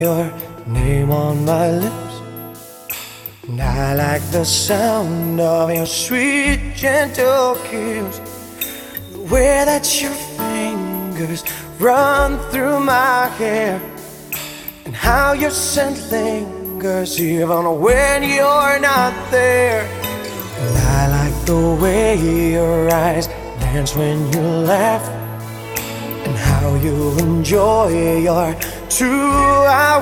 Your name on my lips, and I like the sound of your sweet, gentle kiss. The way that your fingers run through my hair, and how your scent lingers even when you're not there. And I like the way your eyes dance when you laugh, and how you enjoy your 2 hours